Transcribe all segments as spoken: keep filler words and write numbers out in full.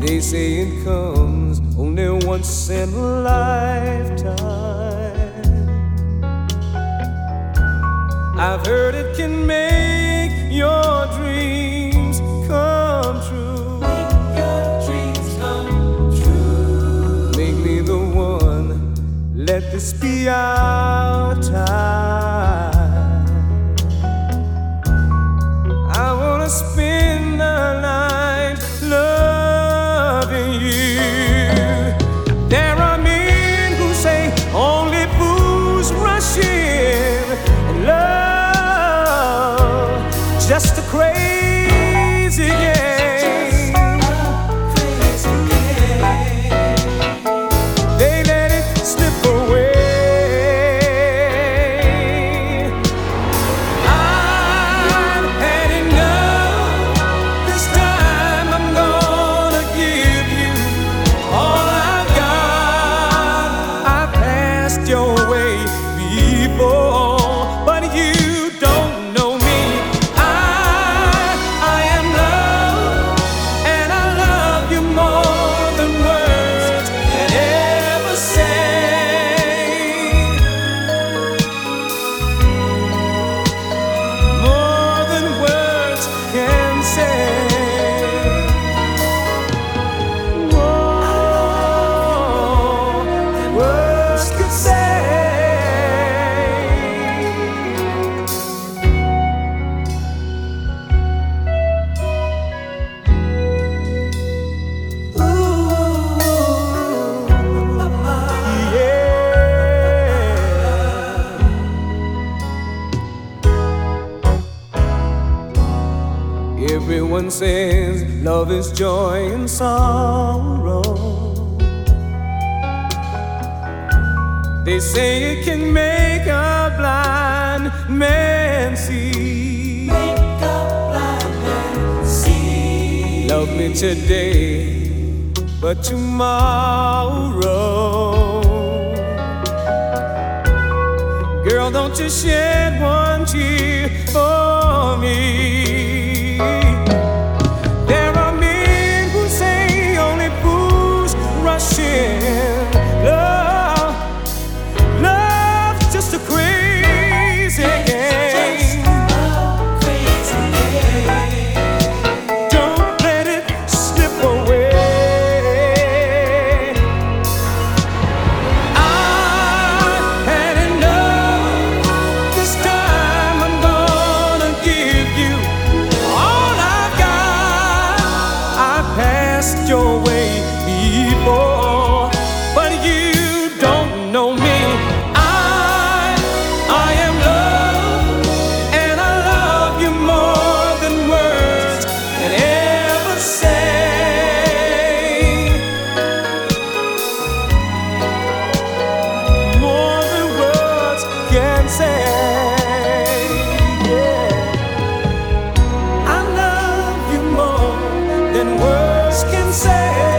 They say it comes only once in a lifetime. I've heard it can make your dreams come true. Make your dreams come true. Make me the one, let this be our time. I wanna spend the night loving you. There are men who say only fools rush in, and love just a crazy game. Crazy game. They let it slip away. I've had enough. This time I'm gonna give you all I've got. I passed your way before, but you don't know me. I, I am love, and I love you more than words can ever say. More than words can say. More than words can say. Everyone says love is joy and sorrow. They say it can make a blind man see. Make a blind man see. Love me today, but tomorrow, girl, don't you shed one tear for me. There are men who say only fools rush in. Love, love's just a crazy game. Crazy game. Don't let it slip away. I've had enough. This time I'm gonna give you all I've got. I passed your way before, but you don't know me. I, I am love, and I love you more than words can ever say. More than words can say. Yeah. I love you more than words can say.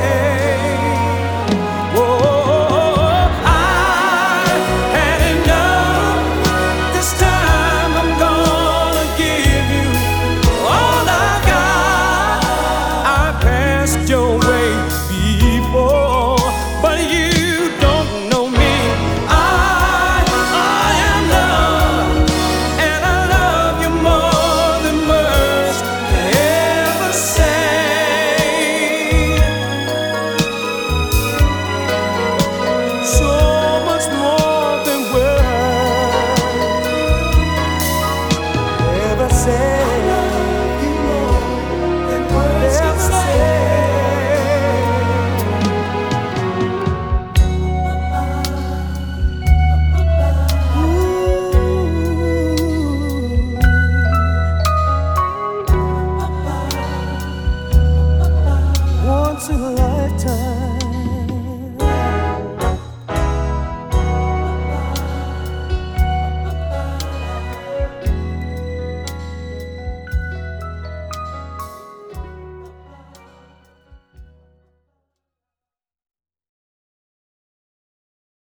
Whoa, I've had enough. This time I'm gonna give you all I got. I passed your way before, but you don't know me. I, I am love, and I love you more than words can ever say. So much more than words ever say. Ever say. Ooh. Once in a lifetime.